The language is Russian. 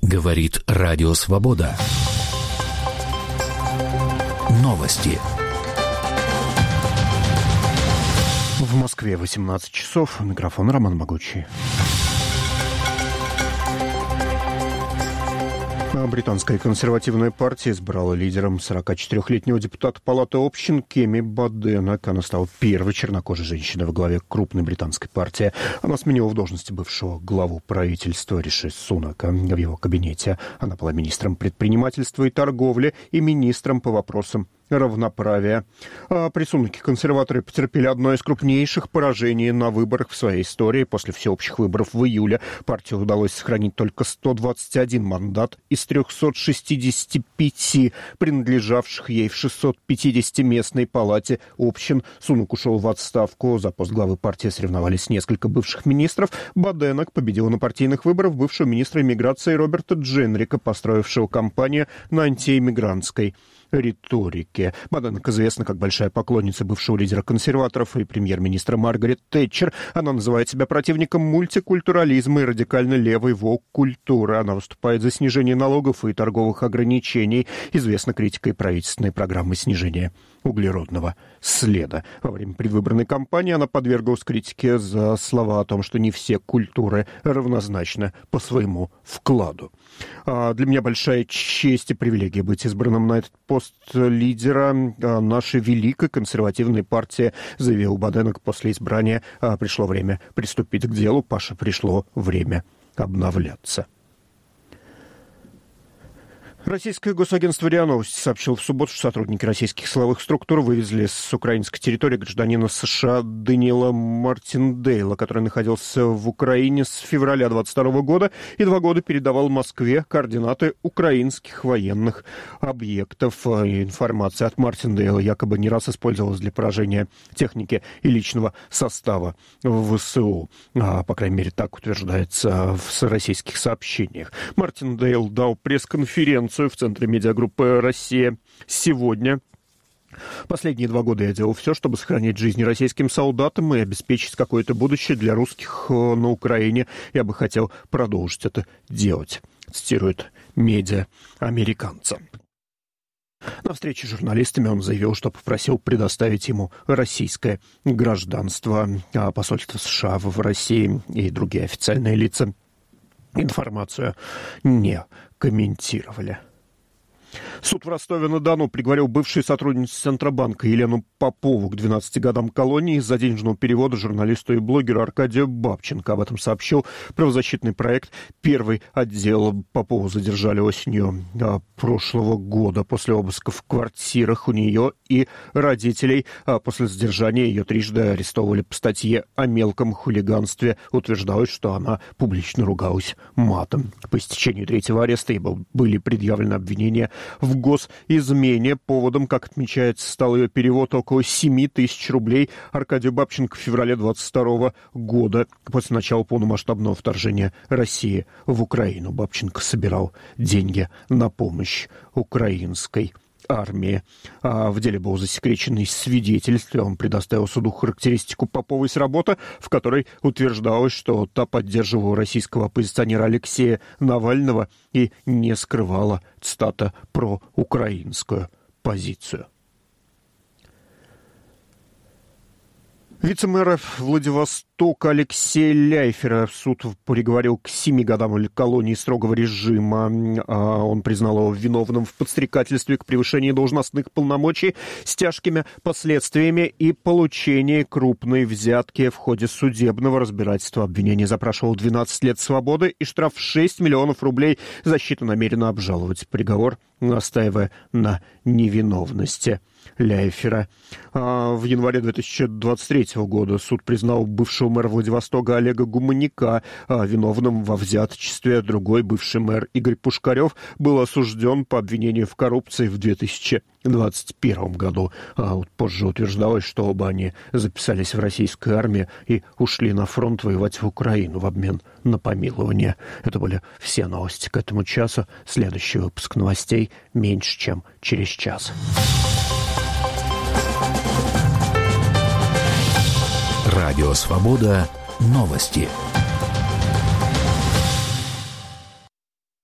Говорит Радио Свобода. Новости. В Москве 18 часов. Микрофон Роман Могучий. Британская консервативная партия избрала лидером 44-летнего депутата Палаты общин Кеми Баденок. Она стала первой чернокожей женщиной во главе крупной британской партии. Она сменила в должности бывшего главу правительства Риши Сунака. В его кабинете она была министром предпринимательства и торговли и министром по вопросам равноправия. При Сунаке консерваторы потерпели одно из крупнейших поражений на выборах в своей истории. После всеобщих выборов в июле партии удалось сохранить только 121 мандат из 365, принадлежавших ей в 650-местной палате общин. Сунак ушел в отставку. За пост главы партии соревновались несколько бывших министров. Баденок победила на партийных выборах бывшего министра иммиграции Роберта Дженрика, построившего кампанию на антииммигрантской риторике. Баденок известна как большая поклонница бывшего лидера консерваторов и премьер-министра Маргарет Тэтчер. Она называет себя противником мультикультурализма и радикально левой вок-культуры. Она выступает за снижение налогов и торговых ограничений. Известна критикой правительственной программы снижения углеродного следа. Во время предвыборной кампании она подверглась критике за слова о том, что не все культуры равнозначны по своему вкладу. Для меня большая честь и привилегия быть избранным на этот пост лидера нашей великой консервативной партии, заявил Баденок после избрания. Пришло время приступить к делу. Паша, пришло время обновляться. Российское госагентство РИА Новости сообщило в субботу, что сотрудники российских силовых структур вывезли с украинской территории гражданина США Даниэла Мартиндейла, который находился в Украине с февраля 2022 года и 2 года передавал Москве координаты украинских военных объектов. Информация от Мартиндейла якобы не раз использовалась для поражения техники и личного состава ВСУ. По крайней мере, так утверждается в российских сообщениях. Мартиндейл дал пресс-конференцию в центре медиагруппы «Россия» сегодня. Последние 2 года я делал все, чтобы сохранить жизни российским солдатам и обеспечить какое-то будущее для русских на Украине. Я бы хотел продолжить это делать, цитирует медиа-американца. На встрече с журналистами он заявил, что попросил предоставить ему российское гражданство. Посольство США в России и другие официальные лица информацию не комментировали. Суд в Ростове-на-Дону приговорил бывшую сотрудницу Центробанка Елену Попову к 12 годам колонии из-за денежного перевода журналисту и блогеру Аркадию Бабченко. Об этом сообщил правозащитный проект «Первый отдел». Попову задержали осенью прошлого года после обысков в квартирах у нее и родителей. После задержания ее трижды арестовывали по статье о мелком хулиганстве. Утверждалось, что она публично ругалась матом. По истечению 3-го ареста ей были предъявлены обвинения в госизмене. Поводом, как отмечается, стал ее перевод около 7 тысяч рублей Аркадию Бабченко в феврале 22 года. После начала полномасштабного вторжения России в Украину Бабченко собирал деньги на помощь украинской армии. В деле был засекреченный свидетельство. Он предоставил суду характеристику Поповой с работы, в которой утверждалось, что та поддерживала российского оппозиционера Алексея Навального и не скрывала, цитата, проукраинскую позицию. Вице-мэра Владивостока Алексея Ляйфера суд приговорил к 7 годам колонии строгого режима. Он признал его виновным в подстрекательстве к превышению должностных полномочий с тяжкими последствиями и получении крупной взятки. В ходе судебного разбирательства обвинение запрашивало 12 лет свободы и штраф в 6 миллионов рублей. Защита намерена обжаловать приговор, настаивая на невиновности Ляйфера. В январе 2023 года суд признал бывшего мэра Владивостока Олега Гуманяка виновным во взяточестве. Другой бывший мэр Игорь Пушкарев был осужден по обвинению в коррупции в 2021 году. Позже утверждалось, что оба они записались в российскую армию и ушли на фронт воевать в Украину в обмен на помилование. Это были все новости к этому часу. Следующий выпуск новостей меньше, чем через час. Радио Свобода. Новости.